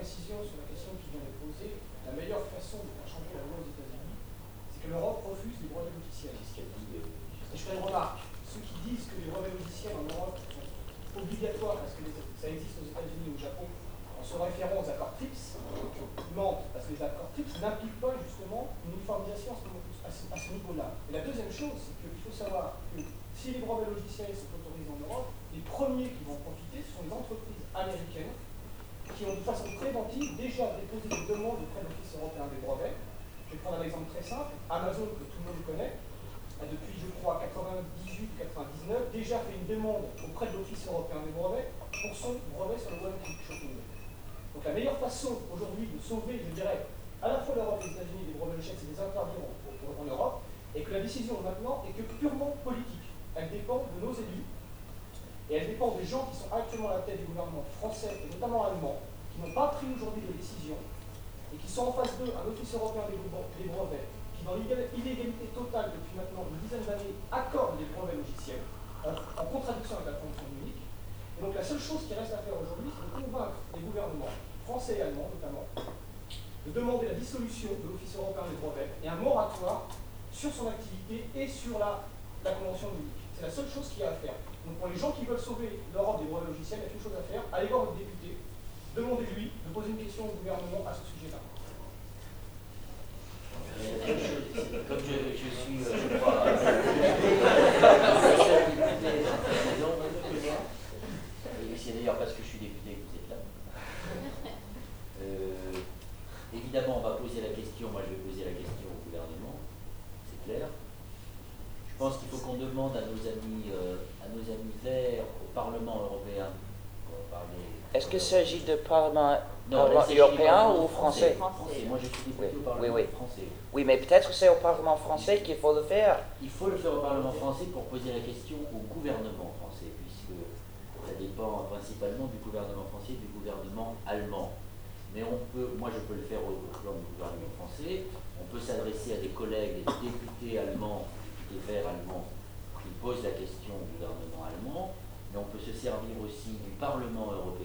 précision sur la question qui vient d'être posée. La meilleure façon de faire changer la loi aux États-Unis, c'est que l'Europe refuse les brevets logiciels. Et je fais une remarque. Ceux qui disent que les brevets logiciels en Europe sont obligatoires parce que ça existe aux États-Unis ou au Japon, en se référant aux accords TRIPS, mentent parce que les accords TRIPS n'impliquent pas justement une uniformisation à ce niveau-là. Et la deuxième chose, c'est qu'il faut savoir que si les brevets logiciels sont autorisés en Europe, les premiers qui vont en profiter, ce sont les entreprises américaines qui ont de façon préventive déjà déposé des demandes auprès de l'Office européen des brevets. Je vais prendre un exemple très simple. Amazon, que tout le monde connaît, a depuis, je crois, 98-99, déjà fait une demande auprès de l'Office européen des brevets pour son brevet sur le one-click shopping. Donc la meilleure façon aujourd'hui de sauver, je dirais, à la fois l'Europe et les États-Unis des brevets logiciels, c'est de les interdire en Europe, et que la décision maintenant est que purement politique. Elle dépend de nos élus, et elle dépend des gens qui sont actuellement à la tête du gouvernement français, et notamment allemand, qui n'ont pas pris aujourd'hui de décision, et qui sont en face d'eux un office européen des brevets, qui dans l'illégalité totale depuis maintenant une dizaine d'années accorde les brevets logiciels, en contradiction avec la convention unique. Et donc la seule chose qui reste à faire aujourd'hui, c'est de convaincre les gouvernements, français et allemands notamment, de demander la dissolution de l'Office européen des brevets et un moratoire sur son activité et sur la convention unique. C'est la seule chose qu'il y a à faire. Donc pour les gens qui veulent sauver l'Europe des brevets logiciels, il y a qu'une chose à faire, allez voir votre député, demandez-lui de poser une question au gouvernement à ce sujet-là. Comme je suis, je crois, c'est d'ailleurs parce que je suis député que vous êtes là. Évidemment, on va poser la question, moi je vais poser la question au gouvernement, c'est clair. Je pense qu'il faut qu'on demande à nos amis verts, au Parlement européen, on va parler. Est-ce qu'il s'agit de Parlement européen ou français? Français. Moi je suis député au Parlement français. Oui, mais peut-être c'est au Parlement français qu'il faut le faire. Il faut le faire au Parlement français pour poser la question au gouvernement français, puisque ça dépend principalement du gouvernement français et du gouvernement allemand. Mais on peut, moi je peux le faire au plan du gouvernement français, on peut s'adresser à des collègues, des députés allemands, des verts allemands, qui posent la question au gouvernement allemand, mais on peut se servir aussi du Parlement européen